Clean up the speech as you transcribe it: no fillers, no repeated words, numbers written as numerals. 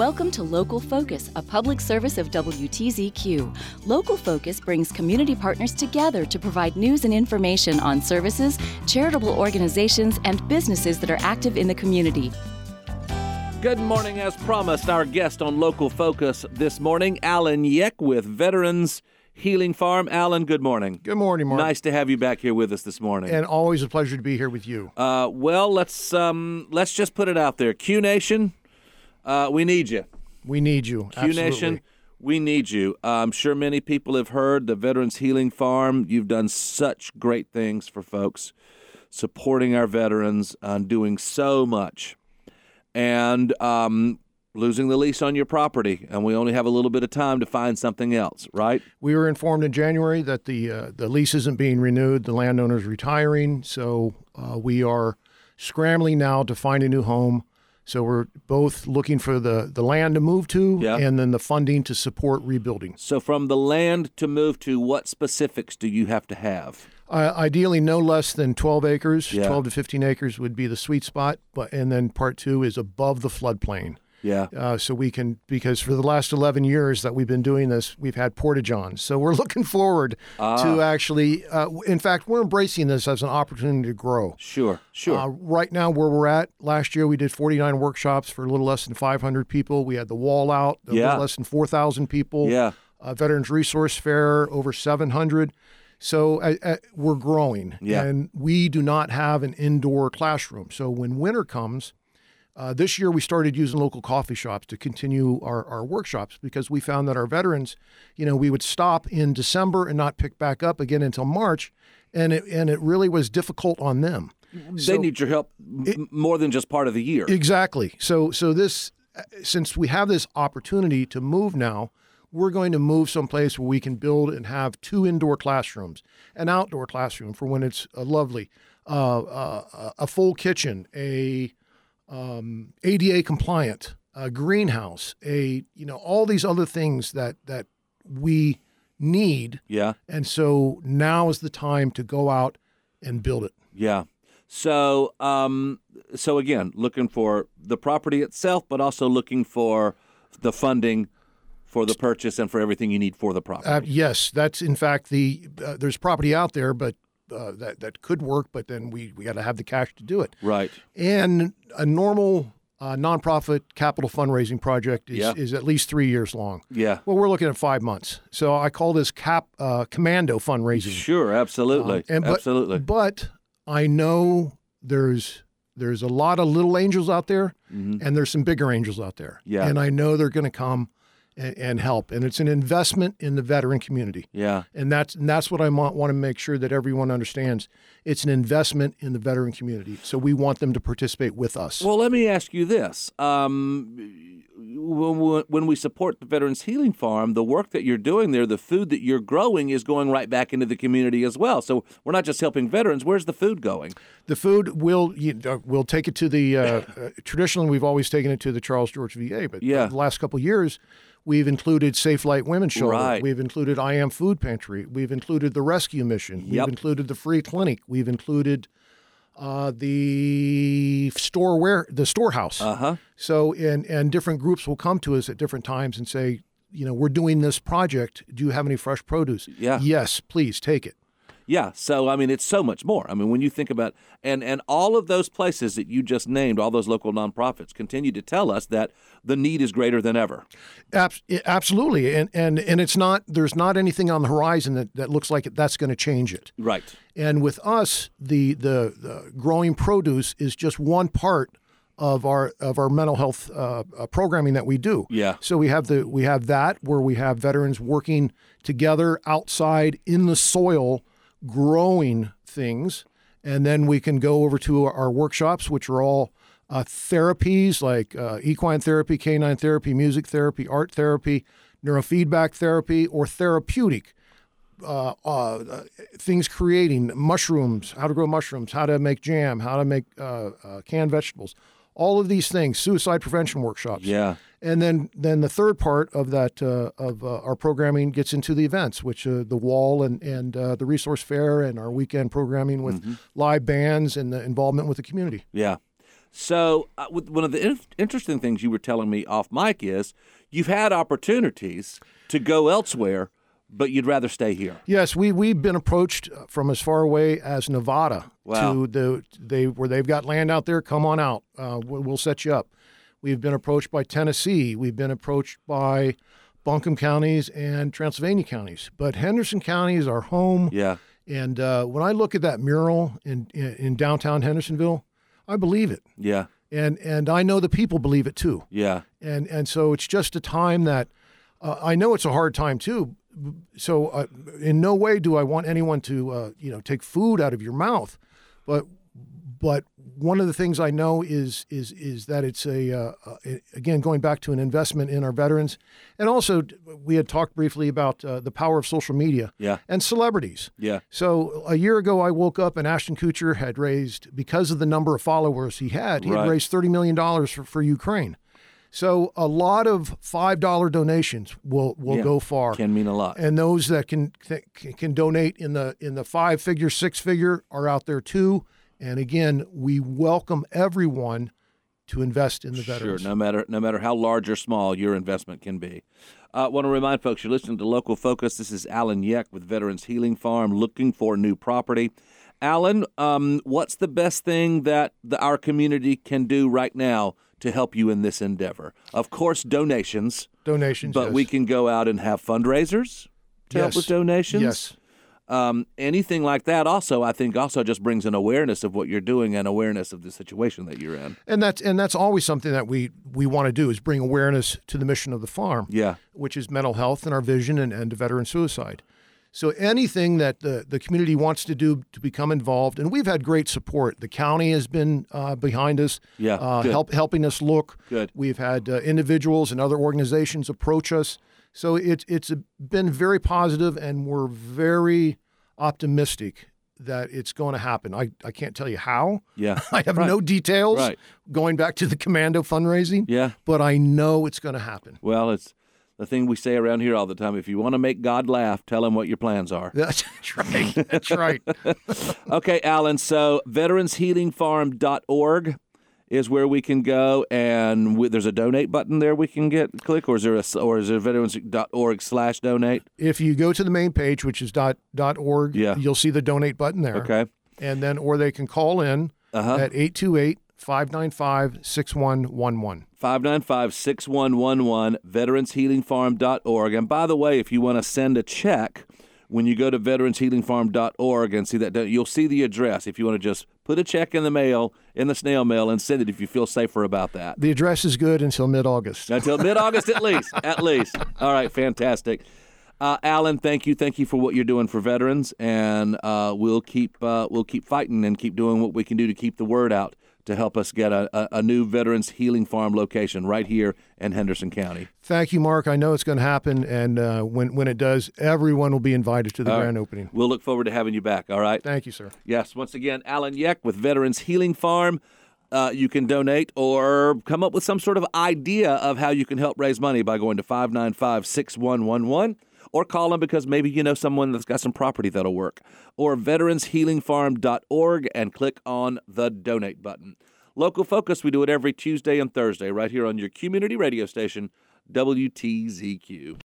Welcome to Local Focus, a public service of WTZQ. Local Focus brings community partners together to provide news and information on services, charitable organizations, and businesses that are active in the community. Good morning. As promised, our guest on Local Focus this morning, Alan Yek with Veterans Healing Farm. Alan, good morning. Good morning, Mark. Nice to have you back here with us this morning. And always a pleasure to be here with you. Well, let's just put it out there. Q Nation, we need you. We need you. Q Nation, we need you. I'm sure many people have heard the Veterans Healing Farm. You've done such great things for folks, supporting our veterans, doing so much. And losing the lease on your property, and we only have a little bit of time to find something else, right? We were informed in January that the lease isn't being renewed. The landowner's retiring, so we are scrambling now to find a new home. So we're both looking for the land to move to and then the funding to support rebuilding. So from the land to move to, what specifics do you have to have? Ideally, no less than 12 acres. 12 to 15 acres would be the sweet spot. And then part two is above the floodplain. Yeah. So we can, because for the last 11 years that we've been doing this, we've had porta-johns. So we're looking forward to actually, in fact, we're embracing this as an opportunity to grow. Sure. Right now, where we're at, last year we did 49 workshops for a little less than 500 people. We had the wall out, a little less than 4,000 people. Yeah. Veterans Resource Fair, over 700. So we're growing, and we do not have an indoor classroom. So when winter comes, this year we started using local coffee shops to continue our workshops because we found that our veterans, we would stop in December and not pick back up again until March, and it really was difficult on them. They need your help more than just part of the year. Exactly. So this, since we have this opportunity to move now, we're going to move someplace where we can build and have 2 indoor classrooms, an outdoor classroom for when it's lovely, a full kitchen, a ADA compliant, a greenhouse, all these other things that we need. Yeah. And so now is the time to go out and build it. Yeah. So again, looking for the property itself, but also looking for the funding for the purchase and for everything you need for the property. Yes, that's in fact there's property out there, but that could work. But then we got to have the cash to do it. Right. And a normal nonprofit capital fundraising project is at least 3 years long. Yeah. Well, we're looking at 5 months. So I call this commando fundraising. Sure, absolutely, absolutely. But I know there's a lot of little angels out there, and there's some bigger angels out there. Yeah. And I know they're going to come and help. And it's an investment in the veteran community. Yeah. And that's what I want to make sure that everyone understands. It's an investment in the veteran community. So we want them to participate with us. Well, let me ask you this. When we support the Veterans Healing Farm, the work that you're doing there, the food that you're growing is going right back into the community as well. So we're not just helping veterans. Where's the food going? The food, we'll take it to the, traditionally we've always taken it to the Charles George VA, but the last couple of years, we've included Safe Light Women's Shelter. Right. We've included I Am Food Pantry. We've included the Rescue Mission. We've included the Free Clinic. We've included the storehouse. So and different groups will come to us at different times and say, we're doing this project. Do you have any fresh produce? Yeah. Yes, please take it. Yeah, so, it's so much more. When you think about, and all of those places that you just named, all those local nonprofits continue to tell us that the need is greater than ever. Absolutely, and it's not, there's not anything on the horizon that looks like that's going to change it. Right. And with us, the growing produce is just one part of our mental health programming that we do. Yeah. So we have that where we have veterans working together outside in the soil, growing things, and then we can go over to our workshops, which are all therapies like equine therapy, canine therapy, music therapy, art therapy, neurofeedback therapy, or therapeutic things creating mushrooms, how to grow mushrooms, how to make jam, how to make canned vegetables. All of these things, suicide prevention workshops. Yeah. And then the third part of that of our programming gets into the events, which the Wall and the Resource Fair and our weekend programming with live bands and the involvement with the community. Yeah. So one of the interesting things you were telling me off mic is you've had opportunities to go elsewhere, but you'd rather stay here. Yes, we've been approached from as far away as Nevada. Wow. Where they've got land out there. Come on out. We'll set you up. We've been approached by Tennessee. We've been approached by Buncombe counties and Transylvania counties. But Henderson County is our home. Yeah. And when I look at that mural in downtown Hendersonville, I believe it. Yeah. And I know the people believe it too. Yeah. And so it's just a time that I know it's a hard time too. So in no way do I want anyone to take food out of your mouth, but one of the things I know is that it's again going back to an investment in our veterans, and also we had talked briefly about the power of social media and celebrities. Yeah. So a year ago, I woke up and Ashton Kutcher had raised, because of the number of followers he had raised $30 million for Ukraine. So a lot of $5 donations will go far. Can mean a lot. And those that can donate in the 5-figure, 6-figure are out there too. And again, we welcome everyone to invest in the veterans. Sure, no matter how large or small your investment can be. I want to remind folks, you're listening to Local Focus. This is Alan Yeck with Veterans Healing Farm, looking for new property. Alan, what's the best thing that our community can do right now to help you in this endeavor? Of course, donations. Donations, but yes. we can go out and have fundraisers to help with donations. Yes. Anything like that I think just brings an awareness of what you're doing and awareness of the situation that you're in. And that's always something that we want to do, is bring awareness to the mission of the farm, which is mental health and our vision and veteran suicide. So anything that the community wants to do to become involved, and we've had great support. The county has been behind us, helping us look. Good. We've had individuals and other organizations approach us. So it's been very positive, and we're very optimistic that it's going to happen. I can't tell you how. Yeah. I have no details going back to the commando fundraising. Yeah. But I know it's going to happen. Well, it's the thing we say around here all the time. If you want to make God laugh, tell him what your plans are. That's right. That's right. Okay, Alan. So veteranshealingfarm.org is where we can go, and there's a donate button there we can click, or is there veterans.org/donate? If you go to the main page, which is .org, you'll see the donate button there. Okay. And then, or they can call in at 828-595-6111. 595-6111, veteranshealingfarm.org. And by the way, if you want to send a check, when you go to veteranshealingfarm.org and see that, you'll see the address. If you want to just put a check in the mail, in the snail mail, and send it if you feel safer about that. The address is good until mid-August. Until mid-August at least. At least. All right, fantastic. Alan, thank you for what you're doing for veterans, and we'll keep fighting and keep doing what we can do to keep the word out to help us get a new Veterans Healing Farm location right here in Henderson County. Thank you, Mark. I know it's going to happen, and when it does, everyone will be invited to the grand opening. We'll look forward to having you back, all right? Thank you, sir. Yes, once again, Alan Yeck with Veterans Healing Farm. You can donate or come up with some sort of idea of how you can help raise money by going to 595-6111. Or call them because maybe you know someone that's got some property that'll work. Or veteranshealingfarm.org and click on the donate button. Local Focus, we do it every Tuesday and Thursday right here on your community radio station, WTZQ.